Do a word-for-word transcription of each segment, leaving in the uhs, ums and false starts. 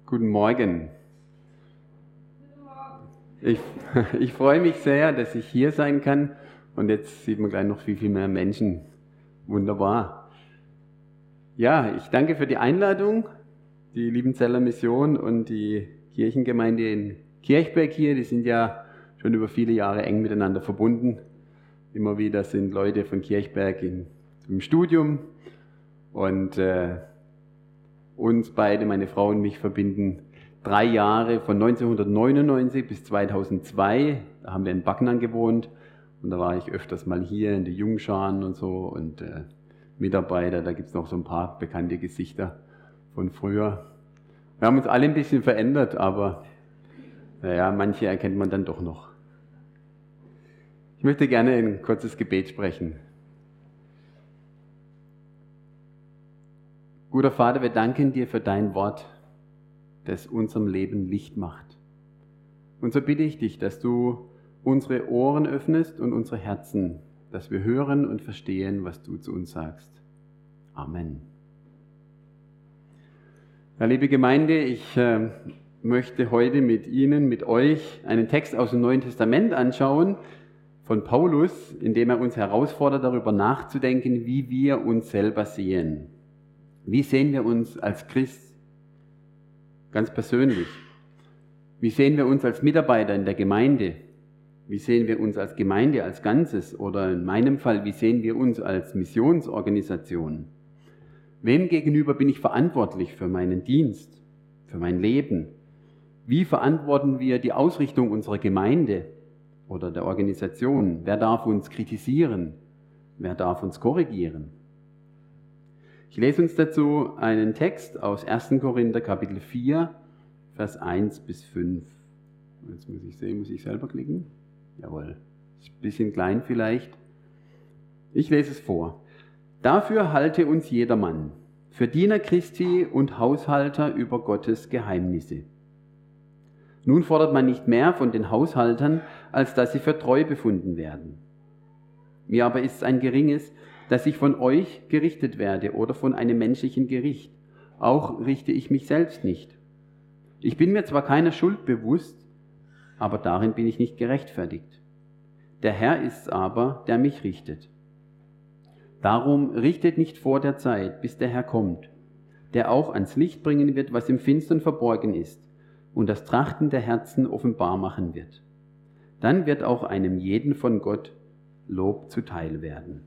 Guten Morgen. Ich, ich freue mich sehr, dass ich hier sein kann. Und jetzt sieht man gleich noch viel, viel mehr Menschen. Wunderbar. Ja, ich danke für die Einladung, die Liebenzeller Mission und die Kirchengemeinde in Kirchberg hier. Die sind ja schon über viele Jahre eng miteinander verbunden. Immer wieder sind Leute von Kirchberg in, im Studium. Und äh, uns beide, meine Frau und mich, verbinden drei Jahre von neunzehnhundertneunundneunzig bis zweitausendzwei. Da haben wir in Backnang gewohnt und da war ich öfters mal hier in die Jungscharen und so und äh, Mitarbeiter. Da gibt es noch so ein paar bekannte Gesichter von früher. Wir haben uns alle ein bisschen verändert, aber naja, manche erkennt man dann doch noch. Ich möchte gerne ein kurzes Gebet sprechen. Guter Vater, wir danken dir für dein Wort, das unserem Leben Licht macht. Und so bitte ich dich, dass du unsere Ohren öffnest und unsere Herzen, dass wir hören und verstehen, was du zu uns sagst. Amen. Ja, liebe Gemeinde, ich äh, möchte heute mit Ihnen, mit euch, einen Text aus dem Neuen Testament anschauen von Paulus, in dem er uns herausfordert, darüber nachzudenken, wie wir uns selber sehen. Wie sehen wir uns als Christ? Ganz persönlich. Wie sehen wir uns als Mitarbeiter in der Gemeinde? Wie sehen wir uns als Gemeinde als Ganzes? Oder in meinem Fall, wie sehen wir uns als Missionsorganisation? Wem gegenüber bin ich verantwortlich für meinen Dienst, für mein Leben? Wie verantworten wir die Ausrichtung unserer Gemeinde oder der Organisation? Wer darf uns kritisieren? Wer darf uns korrigieren? Ich lese uns dazu einen Text aus ersten Korinther Kapitel vier, Vers eins bis fünf. Jetzt muss ich sehen, muss ich selber klicken? Jawohl, ist ein bisschen klein vielleicht. Ich lese es vor. Dafür halte uns jedermann, für Diener Christi und Haushalter über Gottes Geheimnisse. Nun fordert man nicht mehr von den Haushaltern, als dass sie für treu befunden werden. Mir aber ist es ein geringes, dass ich von euch gerichtet werde oder von einem menschlichen Gericht. Auch richte ich mich selbst nicht. Ich bin mir zwar keiner Schuld bewusst, aber darin bin ich nicht gerechtfertigt. Der Herr ist's aber, der mich richtet. Darum richtet nicht vor der Zeit, bis der Herr kommt, der auch ans Licht bringen wird, was im Finstern verborgen ist, und das Trachten der Herzen offenbar machen wird. Dann wird auch einem jeden von Gott Lob zuteil werden.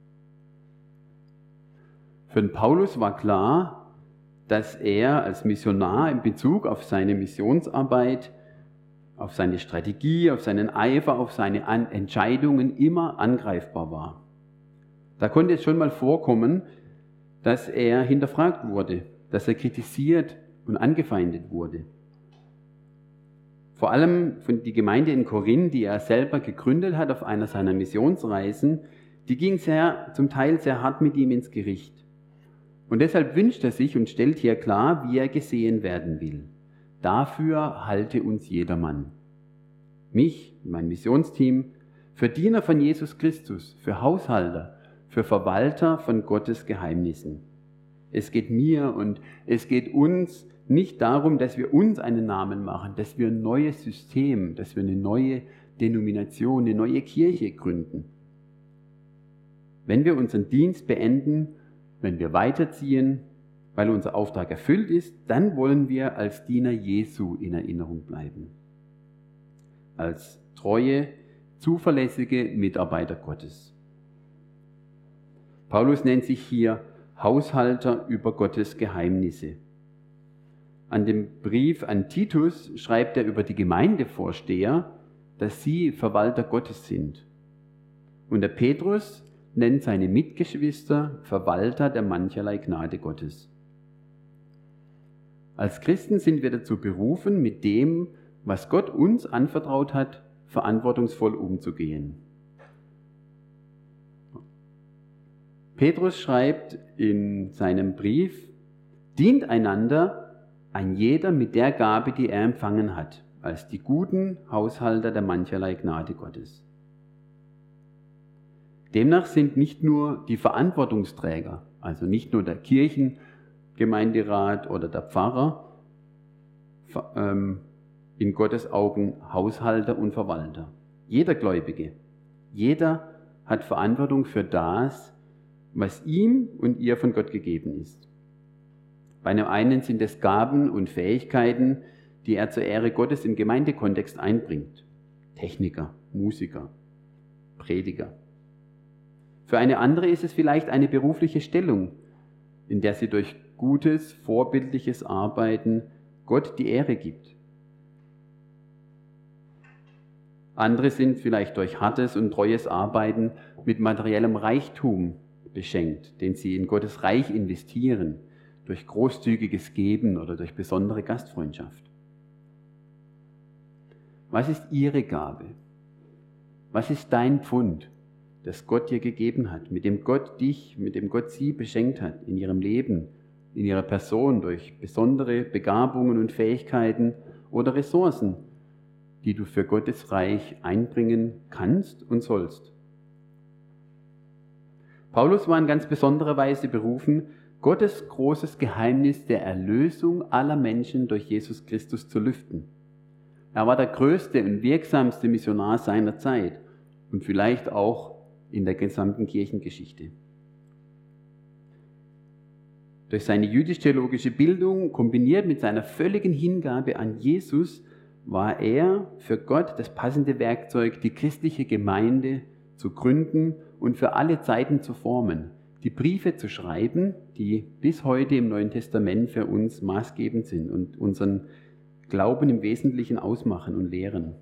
Für den Paulus war klar, dass er als Missionar in Bezug auf seine Missionsarbeit, auf seine Strategie, auf seinen Eifer, auf seine Entscheidungen immer angreifbar war. Da konnte es schon mal vorkommen, dass er hinterfragt wurde, dass er kritisiert und angefeindet wurde. Vor allem von die Gemeinde in Korinth, die er selber gegründet hat auf einer seiner Missionsreisen, die ging sehr, zum Teil sehr hart mit ihm ins Gericht. Und deshalb wünscht er sich und stellt hier klar, wie er gesehen werden will. Dafür halte uns jedermann. Mich, mein Missionsteam, für Diener von Jesus Christus, für Haushalter, für Verwalter von Gottes Geheimnissen. Es geht mir und es geht uns nicht darum, dass wir uns einen Namen machen, dass wir ein neues System, dass wir eine neue Denomination, eine neue Kirche gründen. Wenn wir unseren Dienst beenden, wenn wir weiterziehen, weil unser Auftrag erfüllt ist, dann wollen wir als Diener Jesu in Erinnerung bleiben. Als treue, zuverlässige Mitarbeiter Gottes. Paulus nennt sich hier Haushalter über Gottes Geheimnisse. An dem Brief an Titus schreibt er über die Gemeindevorsteher, dass sie Verwalter Gottes sind. Und der Petrus nennt seine Mitgeschwister Verwalter der mancherlei Gnade Gottes. Als Christen sind wir dazu berufen, mit dem, was Gott uns anvertraut hat, verantwortungsvoll umzugehen. Petrus schreibt in seinem Brief, dient einander, ein jeder mit der Gabe, die er empfangen hat, als die guten Haushalter der mancherlei Gnade Gottes. Demnach sind nicht nur die Verantwortungsträger, also nicht nur der Kirchengemeinderat oder der Pfarrer, ähm, in Gottes Augen Haushalter und Verwalter. Jeder Gläubige, jeder hat Verantwortung für das, was ihm und ihr von Gott gegeben ist. Bei einem einen sind es Gaben und Fähigkeiten, die er zur Ehre Gottes im Gemeindekontext einbringt. Techniker, Musiker, Prediger. Für eine andere ist es vielleicht eine berufliche Stellung, in der sie durch gutes, vorbildliches Arbeiten Gott die Ehre gibt. Andere sind vielleicht durch hartes und treues Arbeiten mit materiellem Reichtum beschenkt, den sie in Gottes Reich investieren, durch großzügiges Geben oder durch besondere Gastfreundschaft. Was ist ihre Gabe? Was ist dein Pfund, das Gott dir gegeben hat, mit dem Gott dich, mit dem Gott sie beschenkt hat in ihrem Leben, in ihrer Person durch besondere Begabungen und Fähigkeiten oder Ressourcen, die du für Gottes Reich einbringen kannst und sollst? Paulus war in ganz besonderer Weise berufen, Gottes großes Geheimnis der Erlösung aller Menschen durch Jesus Christus zu lüften. Er war der größte und wirksamste Missionar seiner Zeit und vielleicht auch in der gesamten Kirchengeschichte. Durch seine jüdisch-theologische Bildung, kombiniert mit seiner völligen Hingabe an Jesus, war er für Gott das passende Werkzeug, die christliche Gemeinde zu gründen und für alle Zeiten zu formen, die Briefe zu schreiben, die bis heute im Neuen Testament für uns maßgebend sind und unseren Glauben im Wesentlichen ausmachen und lehren.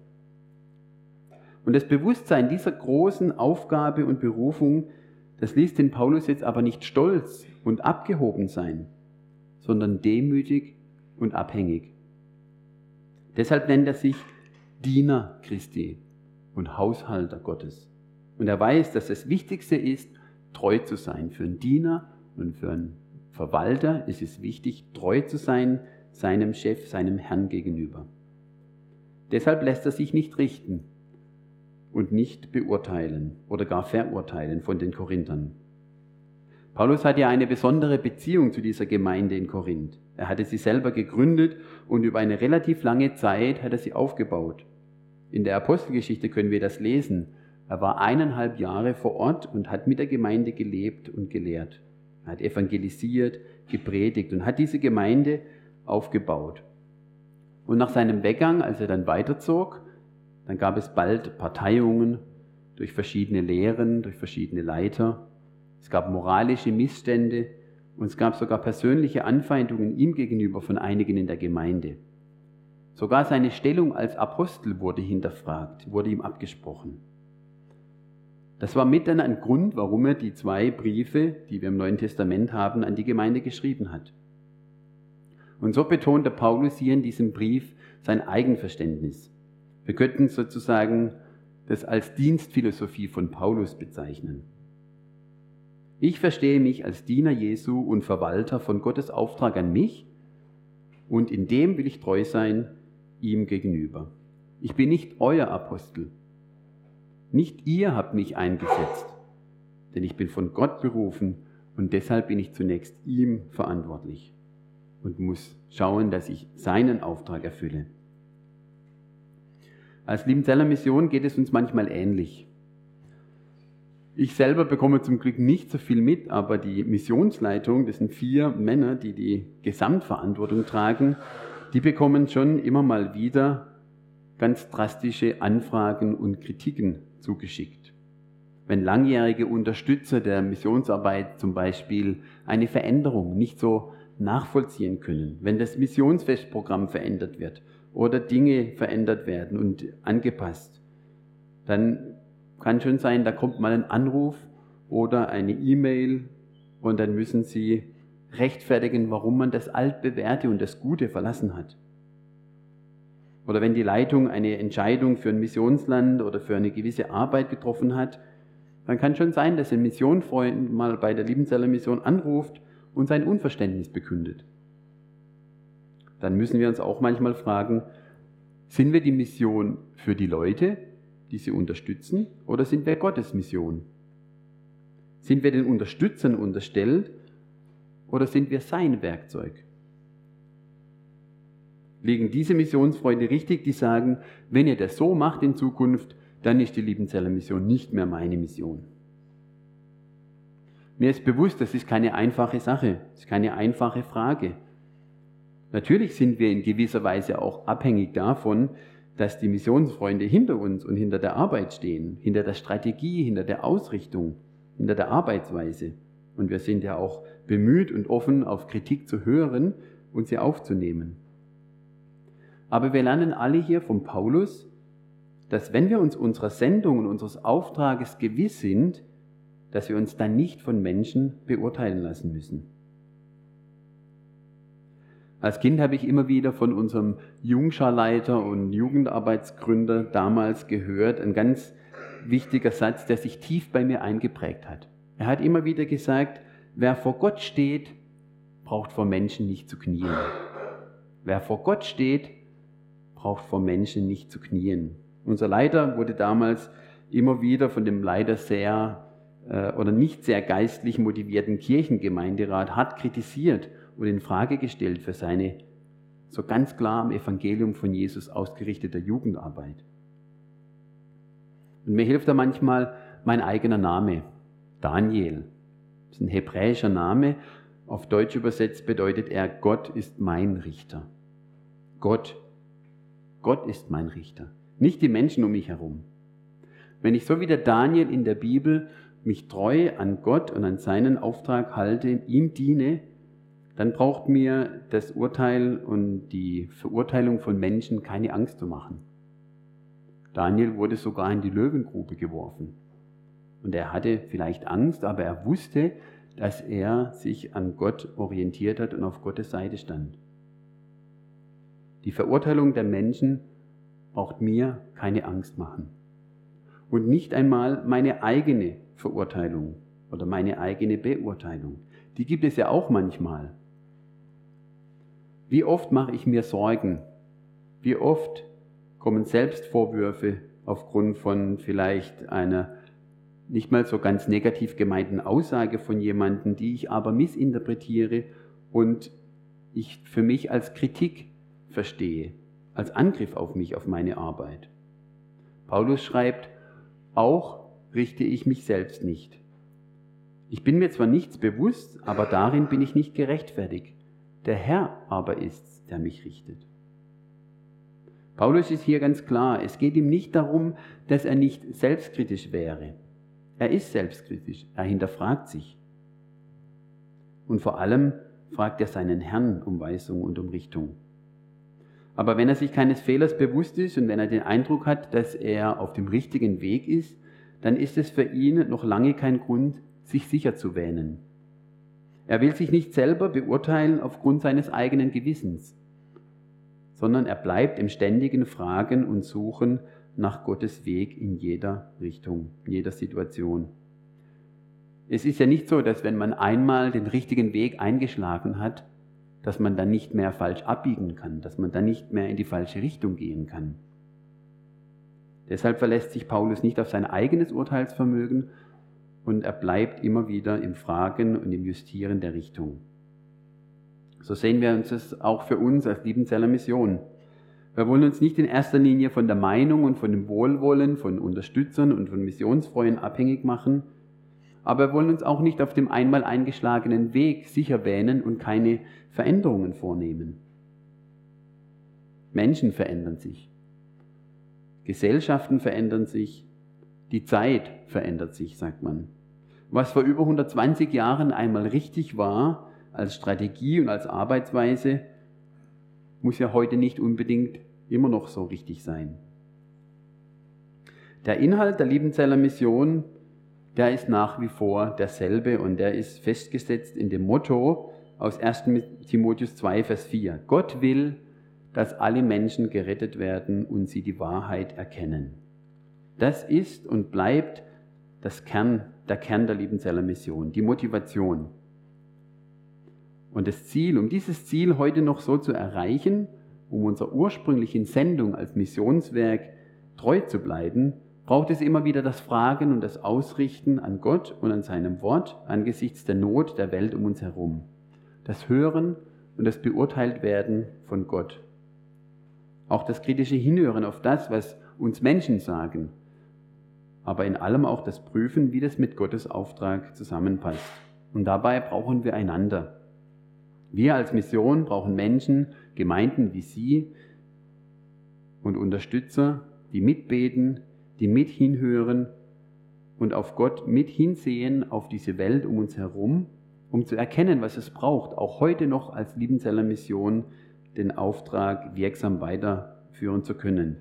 Und das Bewusstsein dieser großen Aufgabe und Berufung, das ließ den Paulus jetzt aber nicht stolz und abgehoben sein, sondern demütig und abhängig. Deshalb nennt er sich Diener Christi und Haushalter Gottes. Und er weiß, dass das Wichtigste ist, treu zu sein. Für einen Diener und für einen Verwalter ist es wichtig, treu zu sein seinem Chef, seinem Herrn gegenüber. Deshalb lässt er sich nicht richten und nicht beurteilen oder gar verurteilen von den Korinthern. Paulus hat ja eine besondere Beziehung zu dieser Gemeinde in Korinth. Er hatte sie selber gegründet und über eine relativ lange Zeit hat er sie aufgebaut. In der Apostelgeschichte können wir das lesen. Er war eineinhalb Jahre vor Ort und hat mit der Gemeinde gelebt und gelehrt. Er hat evangelisiert, gepredigt und hat diese Gemeinde aufgebaut. Und nach seinem Weggang, als er dann weiterzog, dann gab es bald Parteiungen durch verschiedene Lehren, durch verschiedene Leiter. Es gab moralische Missstände und es gab sogar persönliche Anfeindungen ihm gegenüber von einigen in der Gemeinde. Sogar seine Stellung als Apostel wurde hinterfragt, wurde ihm abgesprochen. Das war mit dann ein Grund, warum er die zwei Briefe, die wir im Neuen Testament haben, an die Gemeinde geschrieben hat. Und so betont der Paulus hier in diesem Brief sein Eigenverständnis. Wir könnten sozusagen das als Dienstphilosophie von Paulus bezeichnen. Ich verstehe mich als Diener Jesu und Verwalter von Gottes Auftrag an mich und in dem will ich treu sein ihm gegenüber. Ich bin nicht euer Apostel. Nicht ihr habt mich eingesetzt, denn ich bin von Gott berufen und deshalb bin ich zunächst ihm verantwortlich und muss schauen, dass ich seinen Auftrag erfülle. Als Liebenzeller Mission geht es uns manchmal ähnlich. Ich selber bekomme zum Glück nicht so viel mit, aber die Missionsleitung, das sind vier Männer, die die Gesamtverantwortung tragen, die bekommen schon immer mal wieder ganz drastische Anfragen und Kritiken zugeschickt. Wenn langjährige Unterstützer der Missionsarbeit zum Beispiel eine Veränderung nicht so nachvollziehen können, wenn das Missionsfestprogramm verändert wird oder Dinge verändert werden und angepasst, dann kann schon sein, da kommt mal ein Anruf oder eine E-Mail und dann müssen sie rechtfertigen, warum man das Altbewährte und das Gute verlassen hat. Oder wenn die Leitung eine Entscheidung für ein Missionsland oder für eine gewisse Arbeit getroffen hat, dann kann schon sein, dass ein Missionfreund mal bei der Liebenzeller Mission anruft und sein Unverständnis bekündet. Dann müssen wir uns auch manchmal fragen, sind wir die Mission für die Leute, die sie unterstützen, oder sind wir Gottes Mission? Sind wir den Unterstützern unterstellt oder sind wir sein Werkzeug? liegen diese Missionsfreunde richtig, die sagen, wenn ihr das so macht in Zukunft, dann ist die Liebenzeller Mission nicht mehr meine Mission. Mir ist bewusst, das ist keine einfache Sache, das ist keine einfache Frage. Natürlich sind wir in gewisser Weise auch abhängig davon, dass die Missionsfreunde hinter uns und hinter der Arbeit stehen, hinter der Strategie, hinter der Ausrichtung, hinter der Arbeitsweise. Und wir sind ja auch bemüht und offen, auf Kritik zu hören und sie aufzunehmen. Aber wir lernen alle hier von Paulus, dass wenn wir uns unserer Sendung und unseres Auftrages gewiss sind, dass wir uns dann nicht von Menschen beurteilen lassen müssen. Als Kind habe ich immer wieder von unserem Jungscharleiter und Jugendarbeitsgründer damals gehört, ein ganz wichtiger Satz, der sich tief bei mir eingeprägt hat. Er hat immer wieder gesagt, wer vor Gott steht, braucht vor Menschen nicht zu knien. Wer vor Gott steht, braucht vor Menschen nicht zu knien. Unser Leiter wurde damals immer wieder von dem leider sehr äh, oder nicht sehr geistlich motivierten Kirchengemeinderat hart kritisiert und in Frage gestellt für seine so ganz klar am Evangelium von Jesus ausgerichtete Jugendarbeit. Und mir hilft da manchmal mein eigener Name, Daniel. Das ist ein hebräischer Name. Auf Deutsch übersetzt bedeutet er, Gott ist mein Richter. Gott. Gott ist mein Richter. Nicht die Menschen um mich herum. Wenn ich so wie der Daniel in der Bibel mich treu an Gott und an seinen Auftrag halte, ihm diene, dann braucht mir das Urteil und die Verurteilung von Menschen keine Angst zu machen. Daniel wurde sogar in die Löwengrube geworfen. Und er hatte vielleicht Angst, aber er wusste, dass er sich an Gott orientiert hat und auf Gottes Seite stand. Die Verurteilung der Menschen braucht mir keine Angst machen. Und nicht einmal meine eigene Verurteilung oder meine eigene Beurteilung. Die gibt es ja auch manchmal. Wie oft mache ich mir Sorgen? Wie oft kommen Selbstvorwürfe aufgrund von vielleicht einer nicht mal so ganz negativ gemeinten Aussage von jemandem, die ich aber missinterpretiere und ich für mich als Kritik verstehe, als Angriff auf mich, auf meine Arbeit. Paulus schreibt, auch richte ich mich selbst nicht. Ich bin mir zwar nichts bewusst, aber darin bin ich nicht gerechtfertigt. Der Herr aber ist's, der mich richtet. Paulus ist hier ganz klar, es geht ihm nicht darum, dass er nicht selbstkritisch wäre. Er ist selbstkritisch, er hinterfragt sich. Und vor allem fragt er seinen Herrn um Weisung und um Richtung. Aber wenn er sich keines Fehlers bewusst ist und wenn er den Eindruck hat, dass er auf dem richtigen Weg ist, dann ist es für ihn noch lange kein Grund, sich sicher zu wähnen. Er will sich nicht selber beurteilen aufgrund seines eigenen Gewissens, sondern er bleibt im ständigen Fragen und Suchen nach Gottes Weg in jeder Richtung, in jeder Situation. Es ist ja nicht so, dass wenn man einmal den richtigen Weg eingeschlagen hat, dass man dann nicht mehr falsch abbiegen kann, dass man dann nicht mehr in die falsche Richtung gehen kann. Deshalb verlässt sich Paulus nicht auf sein eigenes Urteilsvermögen und er bleibt immer wieder im Fragen und im Justieren der Richtung. So sehen wir uns das auch für uns als Liebenzeller Mission. Wir wollen uns nicht in erster Linie von der Meinung und von dem Wohlwollen von Unterstützern und von Missionsfreunden abhängig machen, aber wir wollen uns auch nicht auf dem einmal eingeschlagenen Weg sicher wähnen und keine Veränderungen vornehmen. Menschen verändern sich, Gesellschaften verändern sich, die Zeit verändert sich, sagt man. Was vor über hundertzwanzig Jahren einmal richtig war, als Strategie und als Arbeitsweise, muss ja heute nicht unbedingt immer noch so richtig sein. Der Inhalt der Liebenzeller Mission, der ist nach wie vor derselbe und der ist festgesetzt in dem Motto aus ersten Timotheus zwei, Vers vier. Gott will, dass alle Menschen gerettet werden und sie die Wahrheit erkennen. Das ist und bleibt das Kern, der Kern der Liebenzeller Mission, die Motivation. Und das Ziel, um dieses Ziel heute noch so zu erreichen, um unserer ursprünglichen Sendung als Missionswerk treu zu bleiben, braucht es immer wieder das Fragen und das Ausrichten an Gott und an seinem Wort angesichts der Not der Welt um uns herum. Das Hören und das Beurteiltwerden von Gott. Auch das kritische Hinhören auf das, was uns Menschen sagen. Aber in allem auch das Prüfen, wie das mit Gottes Auftrag zusammenpasst. Und dabei brauchen wir einander. Wir als Mission brauchen Menschen, Gemeinden wie Sie und Unterstützer, die mitbeten, die mit hinhören und auf Gott mit hinsehen, auf diese Welt um uns herum, um zu erkennen, was es braucht, auch heute noch als Liebenzeller Mission den Auftrag wirksam weiterführen zu können.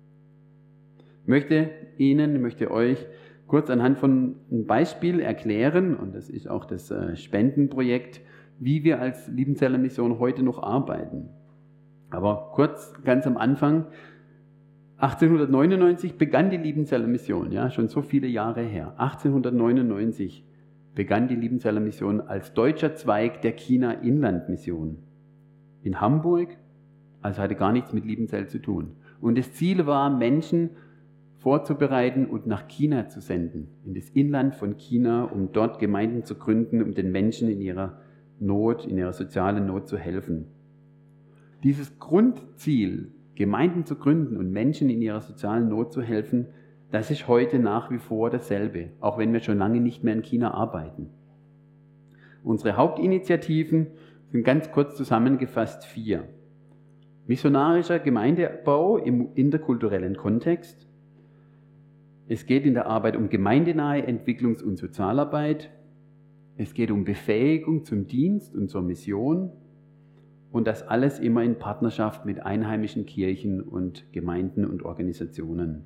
Ich möchte Ihnen, ich möchte euch kurz anhand von einem Beispiel erklären, und das ist auch das Spendenprojekt, wie wir als Liebenzeller Mission heute noch arbeiten. Aber kurz, ganz am Anfang, achtzehnhundertneunundneunzig begann die Liebenzeller Mission, ja, schon so viele Jahre her. achtzehnhundertneunundneunzig begann die Liebenzeller Mission als deutscher Zweig der China-Inland-Mission. In Hamburg, also hatte gar nichts mit Liebenzell zu tun. Und das Ziel war, Menschen vorzubereiten und nach China zu senden, in das Inland von China, um dort Gemeinden zu gründen, um den Menschen in ihrer Not, in ihrer sozialen Not zu helfen. Dieses Grundziel, Gemeinden zu gründen und Menschen in ihrer sozialen Not zu helfen, das ist heute nach wie vor dasselbe, auch wenn wir schon lange nicht mehr in China arbeiten. Unsere Hauptinitiativen sind ganz kurz zusammengefasst vier. Missionarischer Gemeindebau im interkulturellen Kontext. Es geht in der Arbeit um gemeindenahe Entwicklungs- und Sozialarbeit. Es geht um Befähigung zum Dienst und zur Mission. Und das alles immer in Partnerschaft mit einheimischen Kirchen und Gemeinden und Organisationen.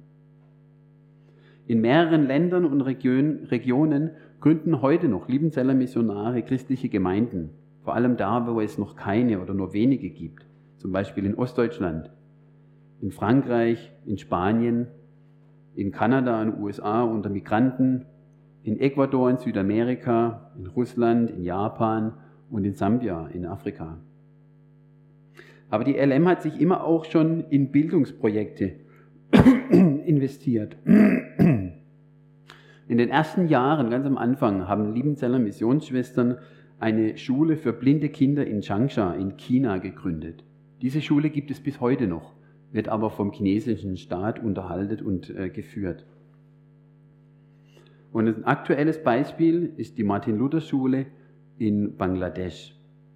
In mehreren Ländern und Regionen gründen heute noch Liebenzeller Missionare christliche Gemeinden. Vor allem da, wo es noch keine oder nur wenige gibt. Zum Beispiel in Ostdeutschland, in Frankreich, in Spanien, in Kanada und U S A unter Migranten, in Ecuador in Südamerika, in Russland, in Japan und in Sambia in Afrika. Aber die L M hat sich immer auch schon in Bildungsprojekte investiert. In den ersten Jahren, ganz am Anfang, haben Liebenzeller Missionsschwestern eine Schule für blinde Kinder in Changsha in China gegründet. Diese Schule gibt es bis heute noch, wird aber vom chinesischen Staat unterhalten und äh, geführt. Und ein aktuelles Beispiel ist die Martin-Luther-Schule in Bangladesch.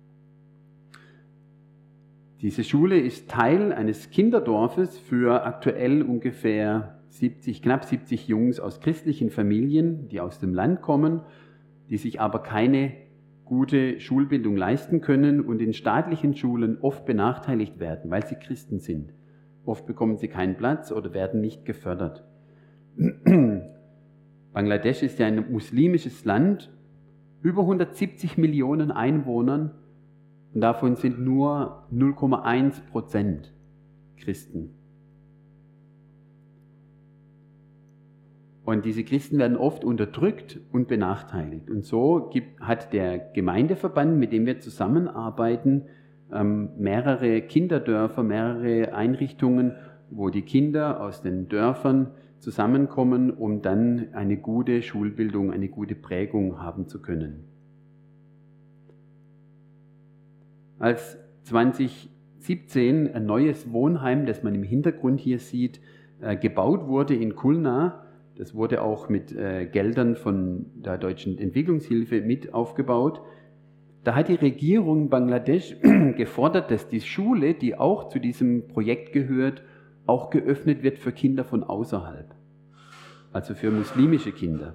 Diese Schule ist Teil eines Kinderdorfes für aktuell ungefähr siebzig, knapp siebzig Jungs aus christlichen Familien, die aus dem Land kommen, die sich aber keine gute Schulbildung leisten können und in staatlichen Schulen oft benachteiligt werden, weil sie Christen sind. Oft bekommen sie keinen Platz oder werden nicht gefördert. Bangladesch ist ja ein muslimisches Land, über hundertsiebzig Millionen Einwohnern, und davon sind nur null Komma eins Prozent Christen. Und diese Christen werden oft unterdrückt und benachteiligt. Und so gibt, hat der Gemeindeverband, mit dem wir zusammenarbeiten, ähm, mehrere Kinderdörfer, mehrere Einrichtungen, wo die Kinder aus den Dörfern zusammenkommen, um dann eine gute Schulbildung, eine gute Prägung haben zu können. Als zwanzig siebzehn ein neues Wohnheim, das man im Hintergrund hier sieht, äh, gebaut wurde in Khulna, das wurde auch mit äh, Geldern von der Deutschen Entwicklungshilfe mit aufgebaut. Da hat die Regierung Bangladesch gefordert, dass die Schule, die auch zu diesem Projekt gehört, auch geöffnet wird für Kinder von außerhalb, also für muslimische Kinder.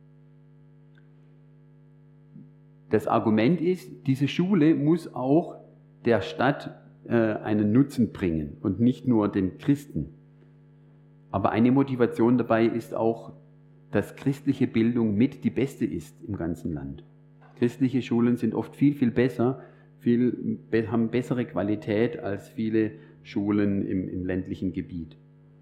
Das Argument ist, diese Schule muss auch der Stadt äh, einen Nutzen bringen und nicht nur den Christen. Aber eine Motivation dabei ist auch, dass christliche Bildung mit die beste ist im ganzen Land. Christliche Schulen sind oft viel, viel besser, viel, haben bessere Qualität als viele Schulen im, im ländlichen Gebiet.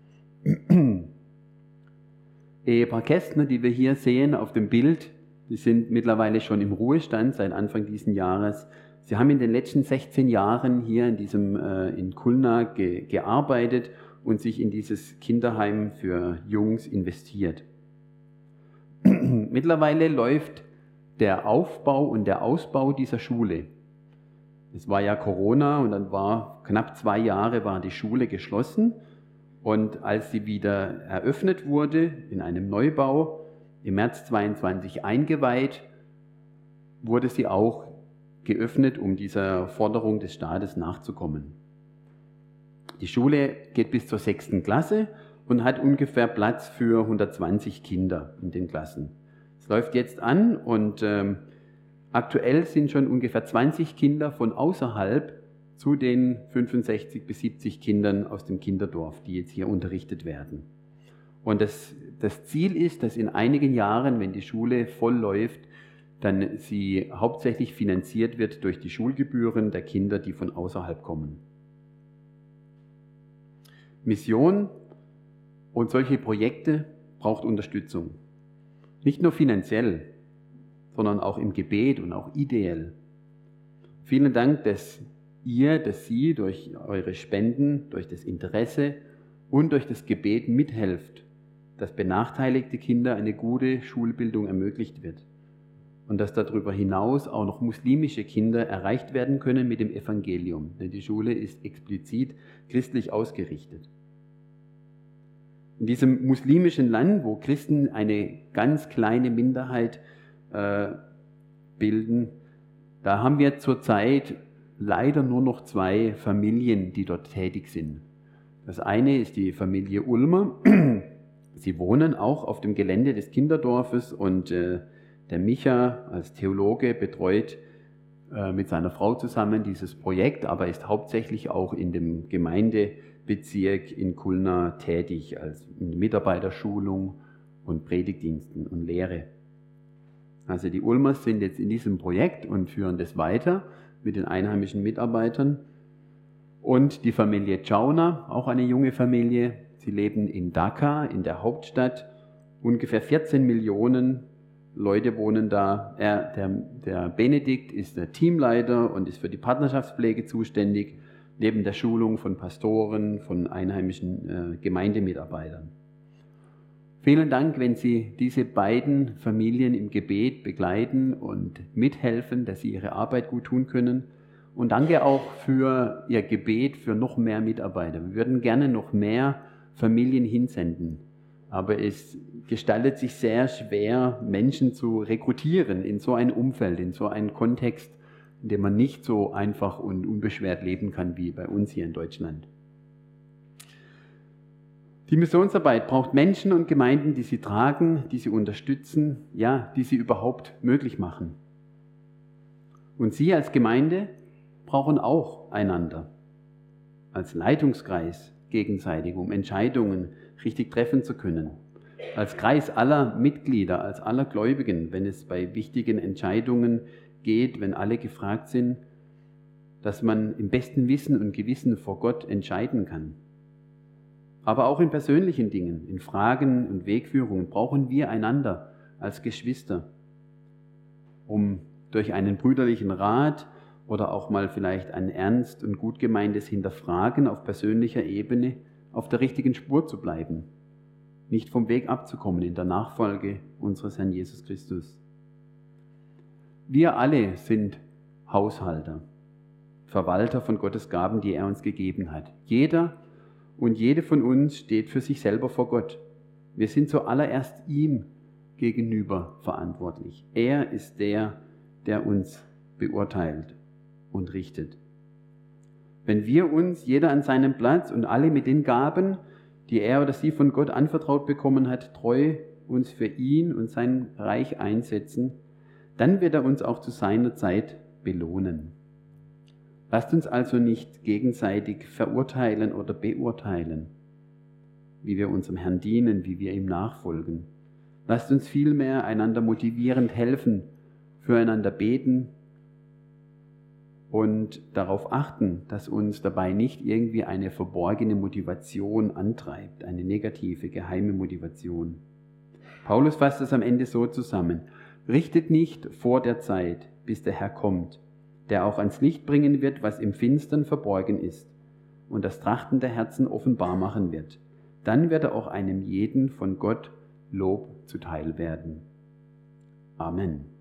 Ehepaar Kästner, die wir hier sehen auf dem Bild, die sind mittlerweile schon im Ruhestand seit Anfang dieses Jahres. Sie haben in den letzten sechzehn Jahren hier in, diesem, äh, in Khulna ge, gearbeitet und sich in dieses Kinderheim für Jungs investiert. Mittlerweile läuft der Aufbau und der Ausbau dieser Schule. Es war ja Corona und dann war knapp zwei Jahre war die Schule geschlossen. Und als sie wieder eröffnet wurde, in einem Neubau, im März zweiundzwanzig eingeweiht, wurde sie auch geöffnet, um dieser Forderung des Staates nachzukommen. Die Schule geht bis zur sechsten Klasse und hat ungefähr Platz für hundertzwanzig Kinder in den Klassen. Es läuft jetzt an und ähm, aktuell sind schon ungefähr zwanzig Kinder von außerhalb zu den fünfundsechzig bis siebzig Kindern aus dem Kinderdorf, die jetzt hier unterrichtet werden. Und das, das Ziel ist, dass in einigen Jahren, wenn die Schule voll läuft, dann sie hauptsächlich finanziert wird durch die Schulgebühren der Kinder, die von außerhalb kommen. Mission und solche Projekte braucht Unterstützung. Nicht nur finanziell, sondern auch im Gebet und auch ideell. Vielen Dank, dass ihr, dass Sie durch eure Spenden, durch das Interesse und durch das Gebet mithelft, dass benachteiligte Kinder eine gute Schulbildung ermöglicht wird und dass darüber hinaus auch noch muslimische Kinder erreicht werden können mit dem Evangelium, denn die Schule ist explizit christlich ausgerichtet. In diesem muslimischen Land, wo Christen eine ganz kleine Minderheit äh, bilden, da haben wir zurzeit leider nur noch zwei Familien, die dort tätig sind. Das eine ist die Familie Ulmer. Sie wohnen auch auf dem Gelände des Kinderdorfes und äh, der Micha als Theologe betreut äh, mit seiner Frau zusammen dieses Projekt, aber ist hauptsächlich auch in dem Gemeindebezirk in Kulna tätig als Mitarbeiterschulung und Predigtdiensten und Lehre. Also die Ulmers sind jetzt in diesem Projekt und führen das weiter mit den einheimischen Mitarbeitern. Und die Familie Chauna, auch eine junge Familie, sie leben in Dhaka, in der Hauptstadt. Ungefähr vierzehn Millionen Leute wohnen da. Er, der, der Benedikt ist der Teamleiter und ist für die Partnerschaftspflege zuständig, neben der Schulung von Pastoren, von einheimischen äh, Gemeindemitarbeitern. Vielen Dank, wenn Sie diese beiden Familien im Gebet begleiten und mithelfen, dass sie ihre Arbeit gut tun können. Und danke auch für Ihr Gebet für noch mehr Mitarbeiter. Wir würden gerne noch mehr Familien hinsenden. Aber es gestaltet sich sehr schwer, Menschen zu rekrutieren in so ein Umfeld, in so einen Kontext, in dem man nicht so einfach und unbeschwert leben kann wie bei uns hier in Deutschland. Die Missionsarbeit braucht Menschen und Gemeinden, die sie tragen, die sie unterstützen, ja, die sie überhaupt möglich machen. Und Sie als Gemeinde brauchen auch einander, als Leitungskreis gegenseitig, um Entscheidungen richtig treffen zu können, als Kreis aller Mitglieder, als aller Gläubigen, wenn es bei wichtigen Entscheidungen geht, wenn alle gefragt sind, dass man im besten Wissen und Gewissen vor Gott entscheiden kann. Aber auch in persönlichen Dingen, in Fragen und Wegführungen brauchen wir einander als Geschwister, um durch einen brüderlichen Rat oder auch mal vielleicht ein ernst und gut gemeintes Hinterfragen auf persönlicher Ebene auf der richtigen Spur zu bleiben, nicht vom Weg abzukommen in der Nachfolge unseres Herrn Jesus Christus. Wir alle sind Haushalter, Verwalter von Gottes Gaben, die er uns gegeben hat. Jeder und jede von uns steht für sich selber vor Gott. Wir sind zuallererst ihm gegenüber verantwortlich. Er ist der, der uns beurteilt und richtet. Wenn wir uns, jeder an seinem Platz und alle mit den Gaben, die er oder sie von Gott anvertraut bekommen hat, treu uns für ihn und sein Reich einsetzen, dann wird er uns auch zu seiner Zeit belohnen. Lasst uns also nicht gegenseitig verurteilen oder beurteilen, wie wir unserem Herrn dienen, wie wir ihm nachfolgen. Lasst uns vielmehr einander motivierend helfen, füreinander beten und darauf achten, dass uns dabei nicht irgendwie eine verborgene Motivation antreibt, eine negative, geheime Motivation. Paulus fasst es am Ende so zusammen: Richtet nicht vor der Zeit, bis der Herr kommt, der auch ans Licht bringen wird, was im Finstern verborgen ist, und das Trachten der Herzen offenbar machen wird. Dann wird er auch einem jeden von Gott Lob zuteil werden. Amen.